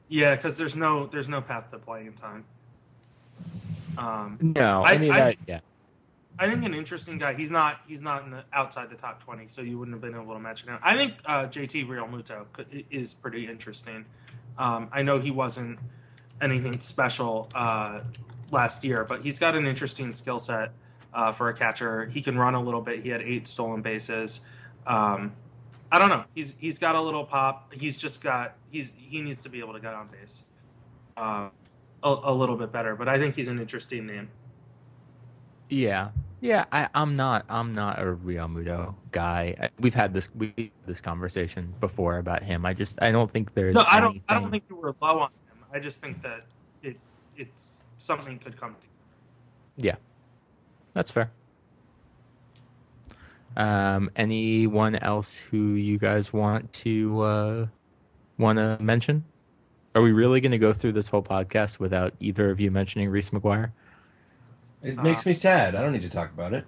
Yeah, because there's no there's no path to playing time. Um, No, I, I mean, I, that, yeah. I think an interesting guy. He's not he's not in the, outside the top twenty, so you wouldn't have been able to mention him. I think uh, J T Realmuto is pretty interesting. Um, I know he wasn't anything special uh, last year, but he's got an interesting skill set uh, for a catcher. He can run a little bit. He had eight stolen bases. Um, I don't know. He's he's got a little pop. He's just got he's he needs to be able to get on base uh, a, a little bit better. But I think he's an interesting name. Yeah, yeah. I, I'm not. I'm not a Realmuto guy. I, we've had this we had this conversation before about him. I just I don't think there's. No, I don't. anything... I don't think you were low on him. I just think that it it's something could come to. Yeah, that's fair. Um, anyone else who you guys want to uh, want to mention? Are we really going to go through this whole podcast without either of you mentioning Reese McGuire? It makes uh, me sad. I don't need to talk about it.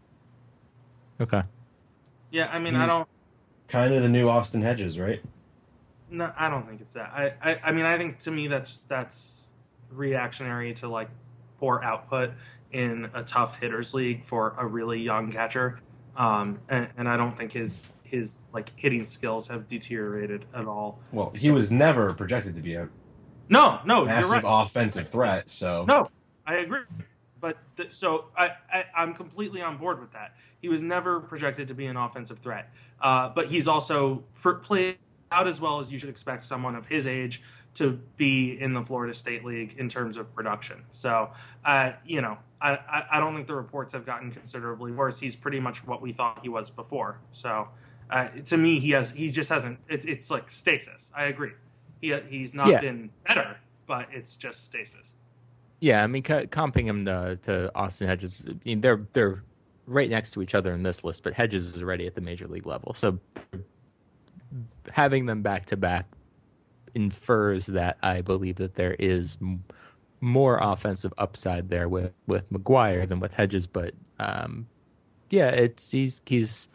Okay. Yeah, I mean, He's I don't. Kind of the new Austin Hedges, right? No, I don't think it's that. I, I, I mean, I think to me that's that's reactionary to like poor output in a tough hitters league for a really young catcher. Um, and, and I don't think his his like hitting skills have deteriorated at all. Well, he so, was never projected to be a no, no massive you're right. offensive threat. So no, I agree. But th- so I, I I'm completely on board with that. He was never projected to be an offensive threat. Uh, but he's also pr- played out as well as you should expect someone of his age to be in the Florida State League in terms of production. So, uh, you know, I, I, I don't think the reports have gotten considerably worse. He's pretty much what we thought he was before. So, uh, to me, he has he just hasn't. It, it's like stasis. I agree. He he's not yeah. been better, but it's just stasis. Yeah, I mean, c- comping him to, to Austin Hedges, I mean, they're they're right next to each other in this list, but Hedges is already at the major league level, so having them back to back infers that I believe that there is m- more offensive upside there with, with McGuire than with Hedges. But um, yeah, it's he's he's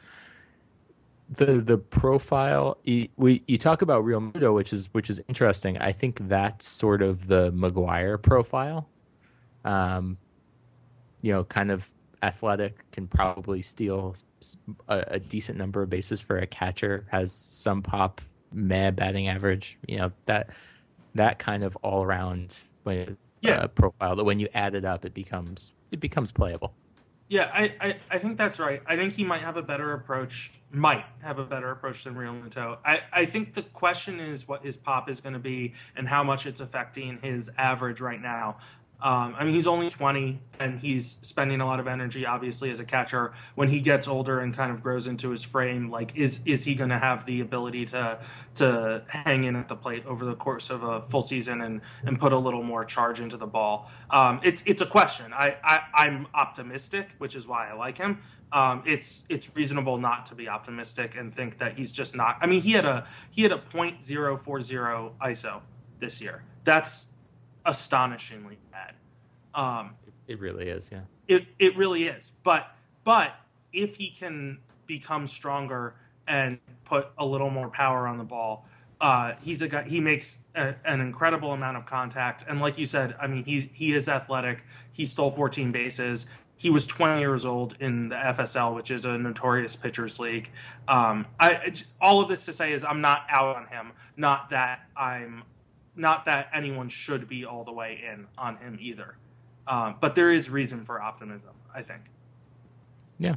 the the profile. He, we you talk about Realmuto, which is which is interesting. I think that's sort of the McGuire profile. Um, you know, kind of athletic, can probably steal a, a decent number of bases for a catcher, has some pop, meh batting average, you know, that that kind of all around uh, yeah. profile that when you add it up, it becomes it becomes playable. Yeah, I, I, I think that's right. I think he might have a better approach, might have a better approach than Realmuto. I, I think the question is what his pop is going to be and how much it's affecting his average right now. Um, I mean, he's only twenty, and he's spending a lot of energy, obviously, as a catcher. When he gets older and kind of grows into his frame, like, is is he going to have the ability to to hang in at the plate over the course of a full season and, and put a little more charge into the ball? Um, it's it's a question. I, I I'm optimistic, which is why I like him. Um, it's it's reasonable not to be optimistic and think that he's just not. I mean, he had a he had a point zero four zero I S O this year. That's astonishingly bad. Um, it really is, yeah. It it really is. But but if he can become stronger and put a little more power on the ball, uh, he's a guy. He makes a, an incredible amount of contact, and like you said, I mean, he he is athletic. He stole fourteen bases. He was twenty years old in the F S L, which is a notorious pitchers league. Um, I all of this to say is I'm not out on him. Not that I'm. Not that anyone should be all the way in on him either. Um, but there is reason for optimism, I think. Yeah.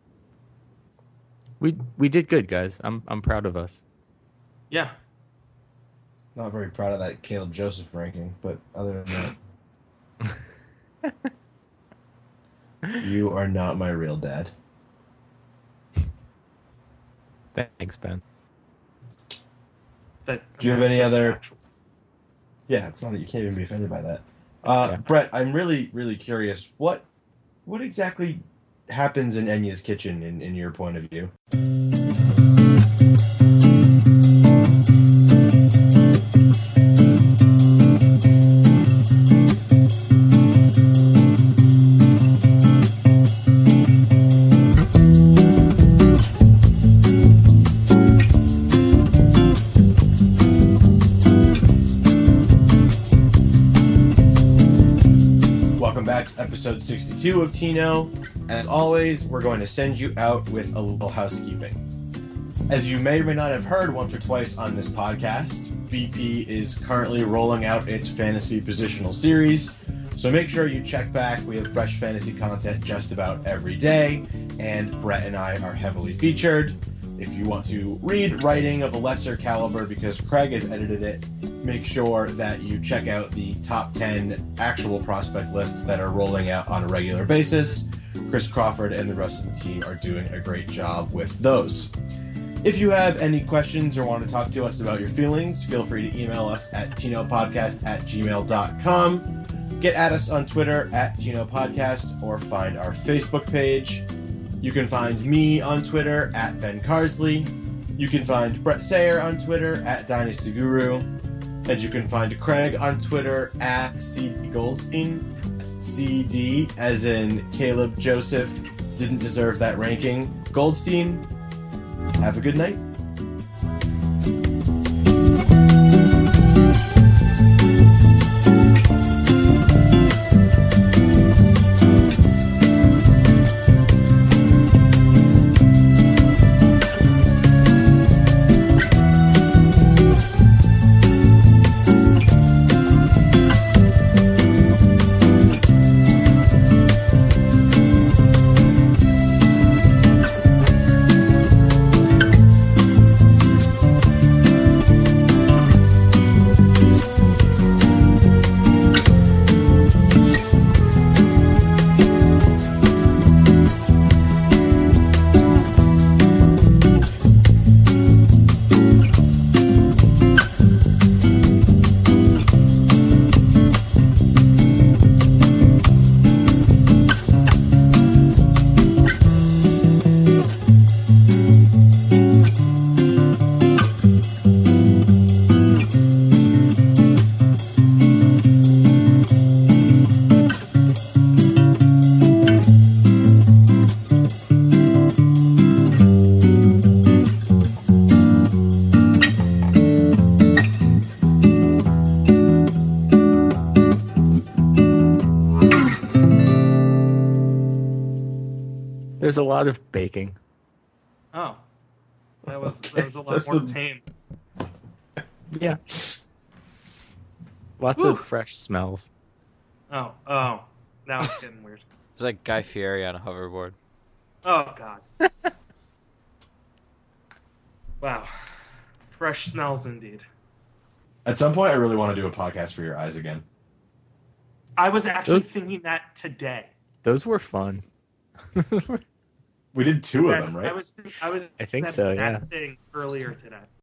We we did good, guys. I'm I'm proud of us. Yeah. Not very proud of that Caleb Joseph ranking, but other than that. You are not my real dad. Thanks, Ben. But, Do you have any other... Actual. Yeah, it's not that you can't even be offended by that. Uh, yeah. Brett, I'm really, really curious. What what exactly happens in Enya's kitchen in, in your point of view? episode sixty-two of Tino. And as always, we're going to send you out with a little housekeeping. As you may or may not have heard once or twice on this podcast, B P is currently rolling out its fantasy positional series. So make sure you check back. We have fresh fantasy content just about every day, and Brett and I are heavily featured. If you want to read writing of a lesser caliber because Craig has edited it, make sure that you check out the top ten actual prospect lists that are rolling out on a regular basis. Chris Crawford and the rest of the team are doing a great job with those. If you have any questions or want to talk to us about your feelings, feel free to email us at tinopodcast at gmail dot com. Get at us on Twitter at tinopodcast or find our Facebook page. You can find me on Twitter at Ben Carsley. You can find Brett Sayer on Twitter at Dynasty Guru. And you can find Craig on Twitter at C D Goldstein. That's C D, as in Caleb Joseph didn't deserve that ranking. Goldstein. Have a good night. There's a lot of baking. Oh, that was okay. That was a lot That's more the... tame. Yeah. Lots Ooh. of fresh smells. Oh, oh. Now it's getting weird. It's like Guy Fieri on a hoverboard. Oh, God. Wow. Fresh smells indeed. At some point, I really want to do a podcast for your eyes again. I was actually Those... thinking that today. Those were fun. We did two of that, them, right? I was, I was I think that so, exact yeah. thing earlier today.